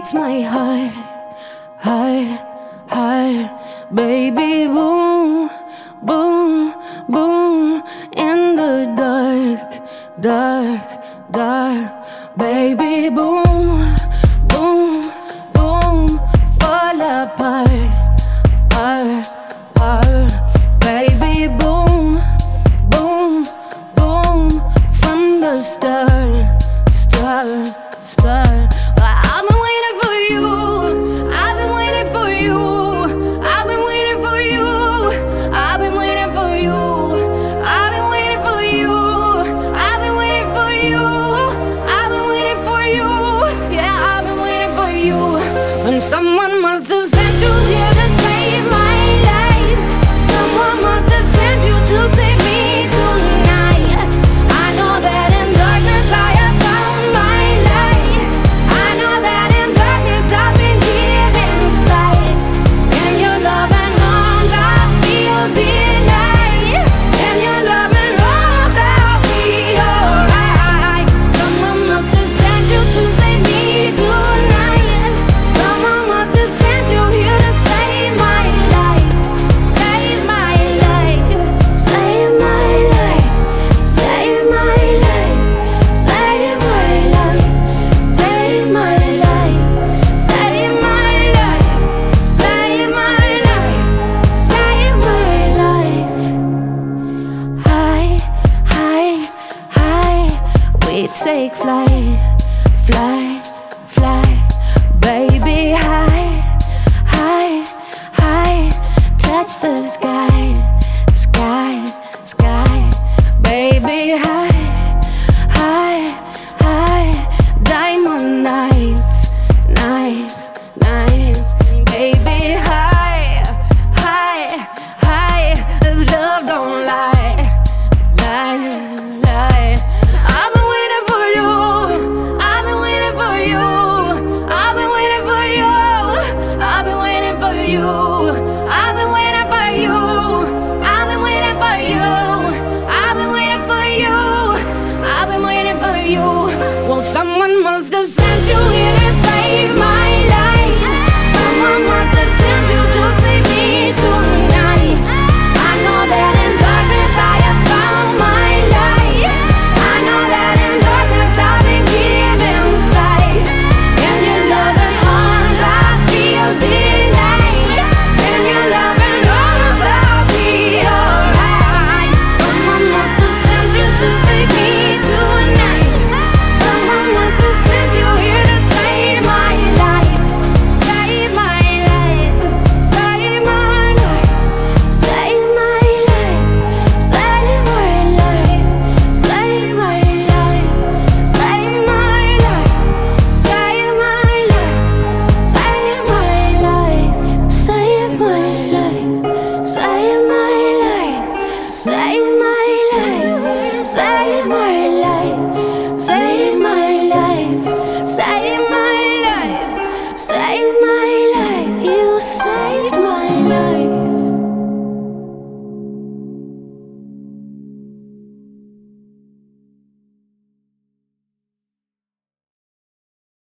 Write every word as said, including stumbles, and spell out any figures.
beats my heart, heart, heart. Baby, boom, boom, boom. In the dark, dark, dark. Baby, boom, boom, boom. Fall apart, apart, apart. Baby, boom, boom, boom. From the start, start, start. I've been waiting for you. I've been waiting for you. I've been waiting for you. I've been waiting for you. I've been waiting for you. I've been waiting for you. I've been waiting for you. Yeah, I've been waiting for you. And someone must have sent you here to save my life. Someone must have sent you to save me tonight. I know that in darkness I have found my light. I know that in darkness I've been given sight. In your loving arms I feel delight. In your loving arms I'll be alright. Someone must have sent you to save me tonight. Someone must have sent you here to save my life. Save my life. Save my life. Save my life. Save my life. Save my life. Save my life. Save my life. Save my life. High, high, high. We take flight, fly, fly. Baby, high, high, high. Touch the sky, sky, sky. Baby, high, high, high. Diamond nights, nights, nights. Baby, high, high, high. This love don't lie, lie, lie. I've been waiting for you. I've been waiting for you. I've been waiting for you. I've been waiting for you. I've been waiting for you. I've been waiting for you. I've been waiting for you. I've been waiting for you. Well, someone must have sent you here to save my life. Someone must have sent you to save me tonight. I know that in darkness I have found my light. I know that in darkness I've been given sight. In your loving arms I feel delight. In your loving arms I'll be alright. Someone must have sent you to save me tonight. Someone must have sent you here to save my life. Save my